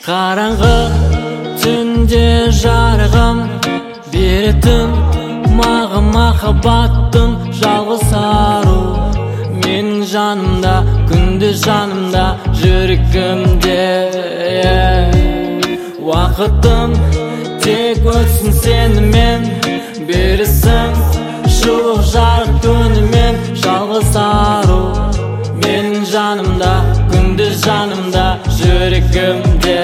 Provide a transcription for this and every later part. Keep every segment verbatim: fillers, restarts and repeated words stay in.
Қараңғы түнде жарығым беретін маған махаббаттың жалғыз ару. Менің жанымда, күнде жанымда, жүрегімде. Уақытым тек өтсін сенімен, берісің шуық жарық күнімен, жалғыз ару. Менің жанымда, күнде жанымда, жүрегімде.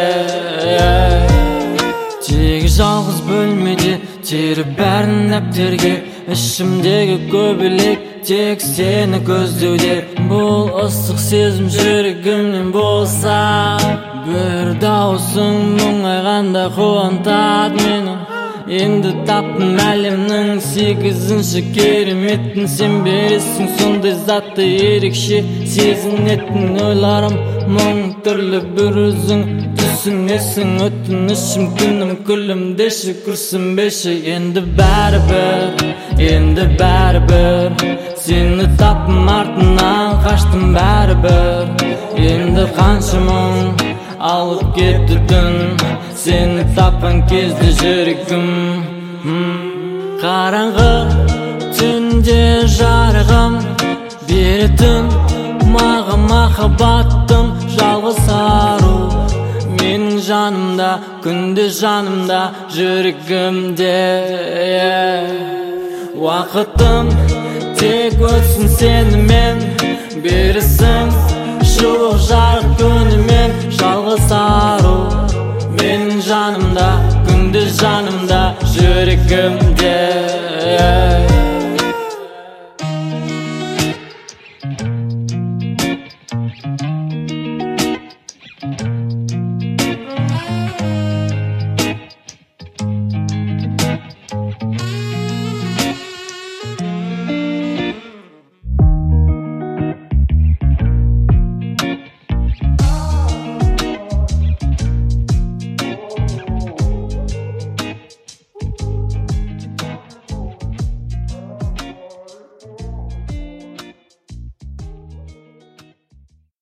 Тек жалғыз бөлмеде теріп бәрін дәптерге, ішімдегі көбелек тек сені көздеуде. Бұл ыстық сезім жүрегімнен болса, бір дауысың мұңайғанда қуантады мені. Енді таптым әлемнің сегізінші кереметін, сен бересің сондай затты ерекше сезінетін. Ойларым мың түрлі, бір өзің түсінесің. Өтінішім күнім күлімдеші, күрсінбеші. Енді бәрібір, енді бәрібір, сені таптым артынан қаштым бәрібір. Енді қанша мұң алып кетті түн, сені тапқан кезде жүрегім. Қараңғы түнде жарығым беретін маған махаббаттың жалғыз ару. Менің жанымда, күнде жанымда, жүрегімде. Уақытым тек өтсін сенімен, берісің шуық жарық күнімен, жалғыз ару. Менің жанымда, күнде жанымда, жүрегімде.